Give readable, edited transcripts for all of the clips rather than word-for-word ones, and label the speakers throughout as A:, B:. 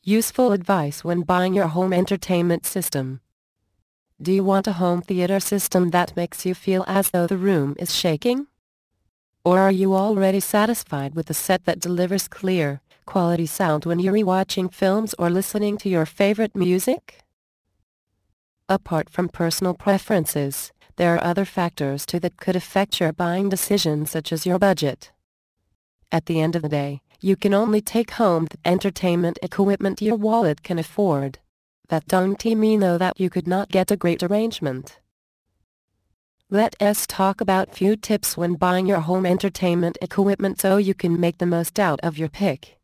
A: Useful advice when buying your home entertainment system. Do you want a home theater system that makes you feel as though the room is shaking? Or are you already satisfied with a set that delivers clear, quality sound when you're rewatching films or listening to your favorite music? Apart from personal preferences, there are other factors too that could affect your buying decision, such as your budget. At the end of the day, you can only take home the entertainment equipment your wallet can afford. That don't mean though that you could not get a great arrangement. Let us talk about few tips when buying your home entertainment equipment so you can make the most out of your pick.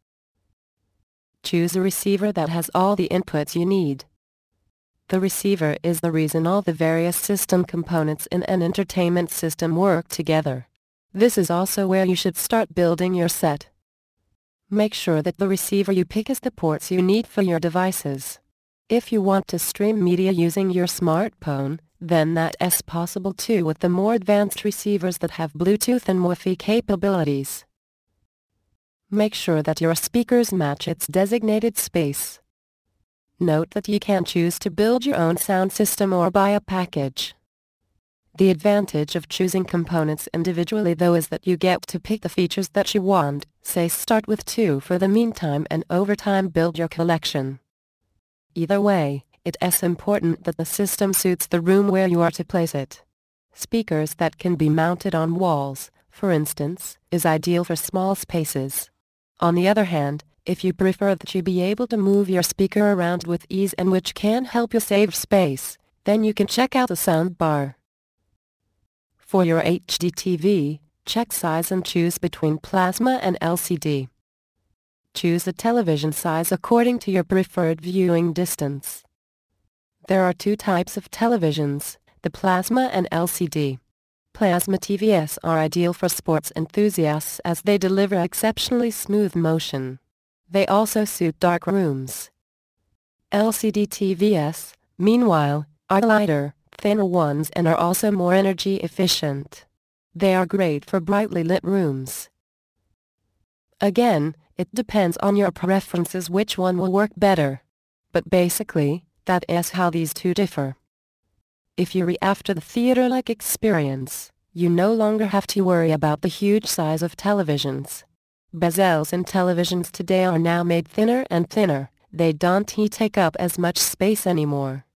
A: Choose a receiver that has all the inputs you need. The receiver is the reason all the various system components in an entertainment system work together. This is also where you should start building your set. Make sure that the receiver you pick has the ports you need for your devices. If you want to stream media using your smartphone, then that is possible too with the more advanced receivers that have Bluetooth and Wi-Fi capabilities. Make sure that your speakers match its designated space. Note that you can choose to build your own sound system or buy a package. The advantage of choosing components individually though is that you get to pick the features that you want, say start with 2 for the meantime and over time build your collection. Either way, it is important that the system suits the room where you are to place it. Speakers that can be mounted on walls, for instance, is ideal for small spaces. On the other hand, if you prefer that you be able to move your speaker around with ease and which can help you save space, then you can check out the sound bar. For your HD TV, check size and choose between plasma and LCD. Choose a television size according to your preferred viewing distance. There are 2 types of televisions, the plasma and LCD. Plasma TVs are ideal for sports enthusiasts as they deliver exceptionally smooth motion. They also suit dark rooms. LCD TVs, meanwhile, are lighter, thinner ones and are also more energy efficient. They are great for brightly lit rooms. Again, it depends on your preferences which one will work better. But basically, that is how these two differ. If you're after the theater-like experience, you no longer have to worry about the huge size of televisions. Bezels in televisions today are now made thinner and thinner, they don't take up as much space anymore.